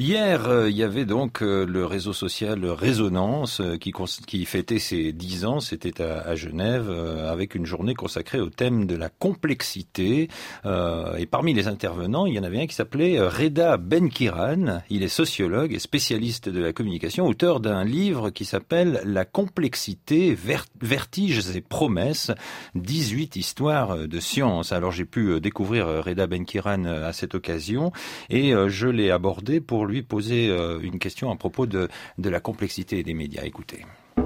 Hier, il y avait donc le réseau social Résonance qui fêtait ses 10 ans. C'était à Genève avec une journée consacrée au thème de la complexité. Et parmi les intervenants, il y en avait un qui s'appelait Reda Benkiran. Il est sociologue et spécialiste de la communication, auteur d'un livre qui s'appelle La complexité, vertiges et promesses, 18 histoires de science. Alors j'ai pu découvrir Reda Benkiran à cette occasion et je l'ai abordé pour lui poser une question à propos de la complexité des médias. Écoutez.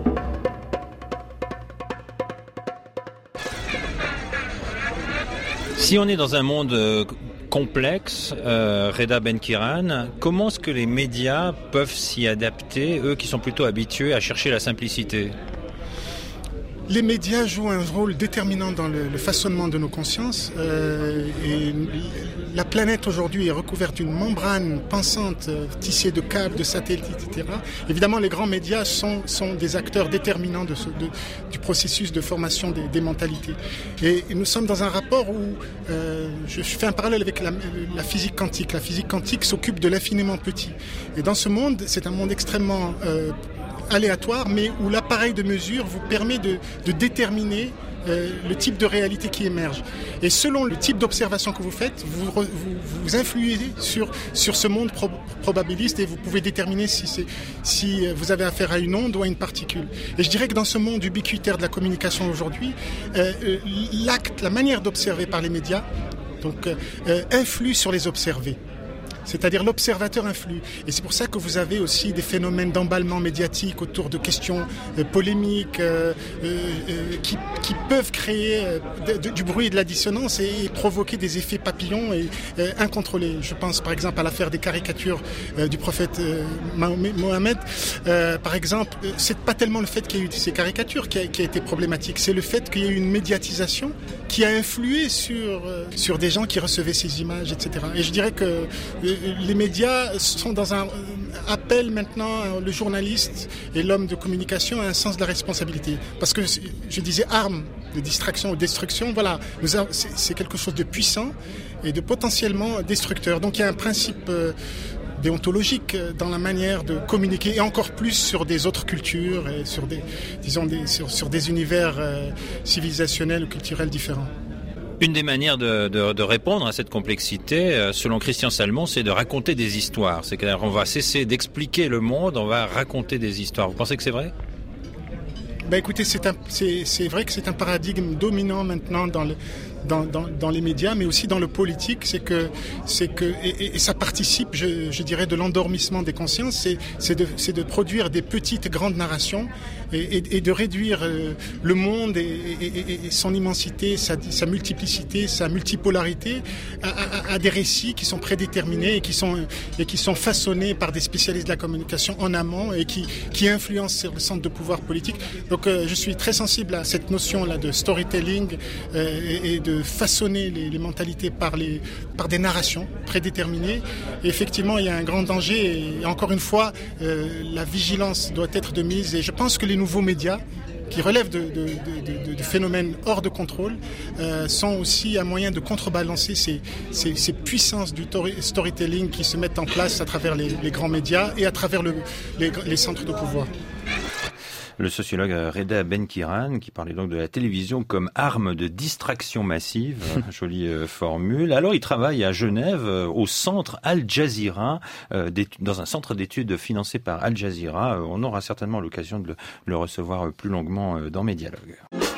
Si on est dans un monde complexe, Reda Benkiran, comment est-ce que les médias peuvent s'y adapter, eux qui sont plutôt habitués à chercher la simplicité ? Les médias jouent un rôle déterminant dans le façonnement de nos consciences. Et la planète aujourd'hui est recouverte d'une membrane pensante, tissée de câbles, de satellites, etc. Évidemment, les grands médias sont des acteurs déterminants du processus de formation des mentalités. Et nous sommes dans un rapport où je fais un parallèle avec la physique quantique. La physique quantique s'occupe de l'infiniment petit. Et dans ce monde, c'est un monde extrêmement aléatoire, mais où l'appareil de mesure vous permet de déterminer le type de réalité qui émerge. Et selon le type d'observation que vous faites, vous influez sur ce monde probabiliste et vous pouvez déterminer si vous avez affaire à une onde ou à une particule. Et je dirais que dans ce monde ubiquitaire de la communication aujourd'hui, la manière d'observer par les médias influe sur les observés. C'est-à-dire l'observateur influe. Et c'est pour ça que vous avez aussi des phénomènes d'emballement médiatique autour de questions polémiques qui peuvent créer du bruit et de la dissonance et provoquer des effets papillons et incontrôlés. Je pense par exemple à l'affaire des caricatures du prophète Mohammed. Par exemple, c'est pas tellement le fait qu'il y ait eu ces caricatures qui a été problématique, c'est le fait qu'il y ait eu une médiatisation qui a influé sur des gens qui recevaient ces images, etc. Et je dirais que les médias sont dans un appel maintenant, le journaliste et l'homme de communication à un sens de la responsabilité. Parce que je disais arme de distraction ou destruction, voilà, c'est quelque chose de puissant et de potentiellement destructeur. Donc il y a un principe déontologique dans la manière de communiquer et encore plus sur des autres cultures et sur des univers civilisationnels ou culturels différents. Une des manières de répondre à cette complexité, selon Christian Salmon, c'est de raconter des histoires. C'est-à-dire qu'on va cesser d'expliquer le monde, on va raconter des histoires. Vous pensez que c'est vrai ? Écoutez, c'est vrai que c'est un paradigme dominant maintenant dans les médias, mais aussi dans le politique, et ça participe, je dirais, de l'endormissement des consciences, c'est de produire des petites grandes narrations et de réduire le monde et son immensité, sa multiplicité, sa multipolarité à des récits qui sont prédéterminés et qui sont façonnés par des spécialistes de la communication en amont et qui influencent sur le centre de pouvoir politique. Donc je suis très sensible à cette notion-là de storytelling et de façonner les mentalités par des narrations prédéterminées. Et effectivement, il y a un grand danger et encore une fois, la vigilance doit être de mise. Et je pense que les nouveaux médias qui relèvent de phénomènes hors de contrôle sont aussi un moyen de contrebalancer ces puissances du storytelling qui se mettent en place à travers les grands médias et à travers les centres de pouvoir. Le sociologue Reda Benkiran, qui parlait donc de la télévision comme arme de distraction massive, jolie formule. Alors il travaille à Genève au centre Al Jazeera, dans un centre d'études financé par Al Jazeera. On aura certainement l'occasion de le recevoir plus longuement dans mes dialogues.